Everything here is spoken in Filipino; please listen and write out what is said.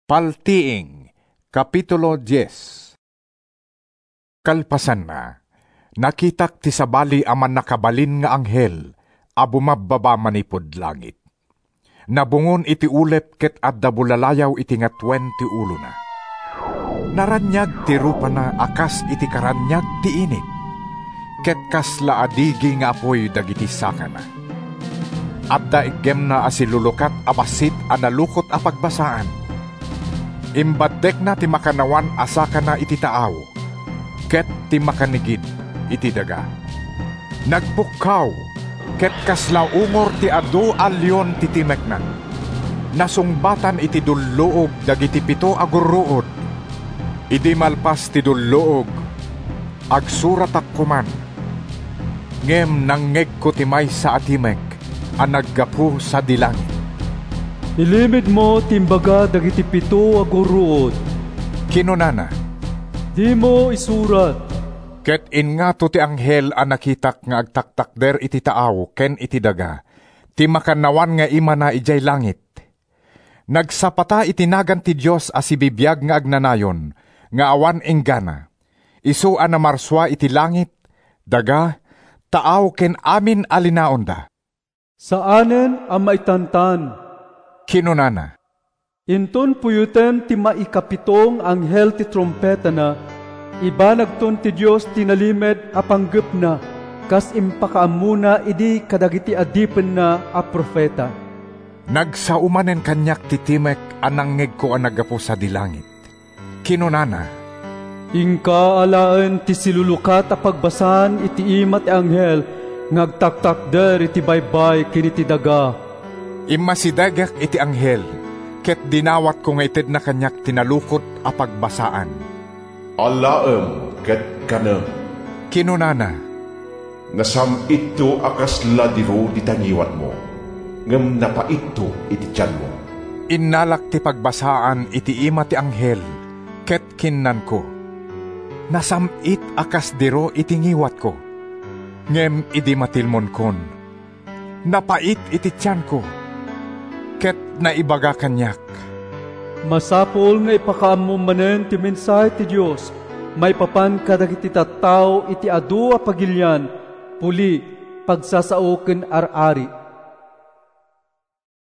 Paltiing, Kapitulo 10. Kalpasan na, nakitak ti sabali aman nakabalin nga anghel, abumababa manipod langit. Nabungon iti ulep ket adda bulalayaw iti nga 20 ulo na. Naranyag ti rupa na akas iti karanyag ti init, ket kasla adigi nga apoy dagiti saka na. Adda igem na asilulukat abasit analukot a pagbasaan. Imbadek na ti makanawan asaka na iti taaw, ket ti makanigid iti daga. Nagpukaw, ket kaslaungor ti adu alyon ti timek na. Nasungbatan iti dulluog dagiti 7 aguruod. Idi malpas ti dulluog, agsuratak kuman. Ngem nangeg ko ti maysa a timek, a naggapu sa dilangit. Ilimid mo timbaga dagiti 7 aguruod. Kinunana, Di mo isurat. ket ingato ti anghel a nakitak nga agtaktakder iti taaw ken iti daga, ti makanawan nga ima na ijay langit. Nagsapata itinagan ti Dios a sibibiyag nga agnanayon, nga awan enggana. Isu a namarswa iti langit, daga, taaw ken amin alinaonda. Saanen ang maitantan? Kinunana, Inton puyuten ti maikapitong anghel ti trompeta na, ibanagton ti Dios tinalimed a panggep na, kas impakaamuna idi kadagiti adipen na a profeta. nagsaumanen kanyak ti timek anangeg ko a nagapu sa dilangit. Kinunana, Ingka alaan ti silulukat a pagbasan iti ima ti anghel, ngagtaktakder iti baybay kiniti daga. imasidagak iti anghel, ket dinawat ko nga ited na kanyak tinalukot a pagbasaan. Alaem ket kanem, Kinunana, nasam ito akas ladiro di tangiwat mo, ngem napa ito iti tiyan mo. innalak ti pagbasaan iti ima ti anghel, ket kinnan ko. Nasamit akas diro iti ngiwat ko, ngem idi matilmon kon. Napait iti tiyan ko, ket naibaga kanyak. Masapol nga ipakaammo manen ti mensahe ti Dios, may papan kadagiti tattao iti adu a pagilyan, puli, pagsasao ken ar-ari.